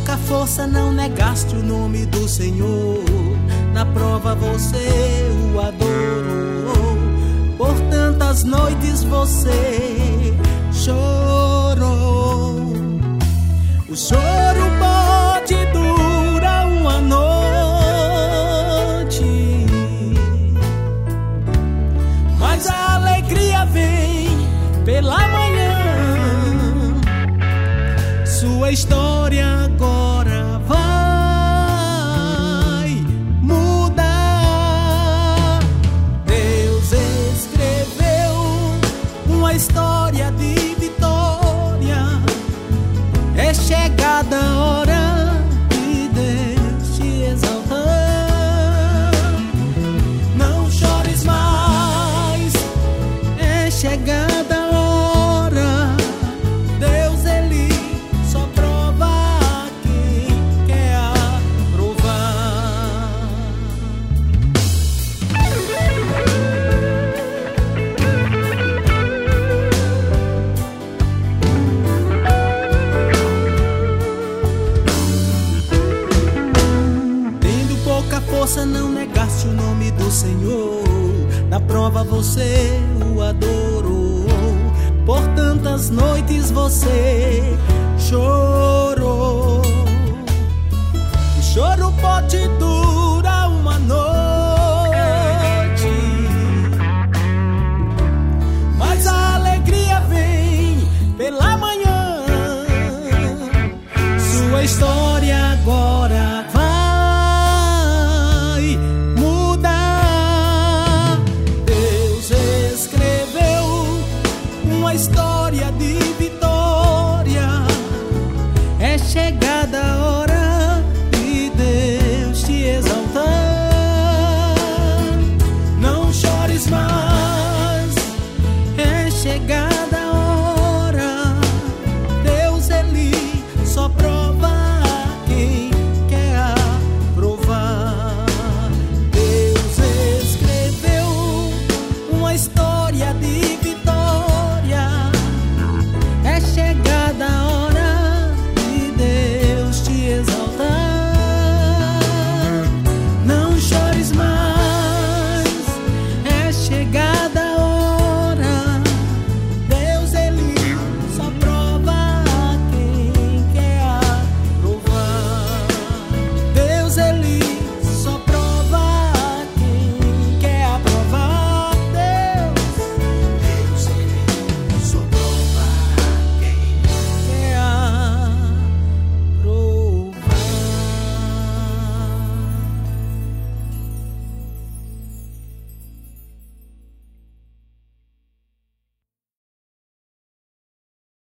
pouca força não negaste o nome do Senhor. Na prova você o adorou. Por tantas noites você chorou. O choro pode durar uma noite, mas a alegria vem pela manhã. Sua história agora vai mudar. Deus escreveu uma história de vitória. É chegada a hora de Deus te exaltar. Não chores mais, é chegada a hora. Deus, Ele só prova quem quer aprovar. Tendo pouca força, não negaste o nome do Senhor. Na prova você o adorou. Por tantas noites você chorou. O choro pode durar uma noite, mas a alegria vem pela manhã. Sua história agora vai mudar. Deus escreveu uma história de vitória. É chegada a hora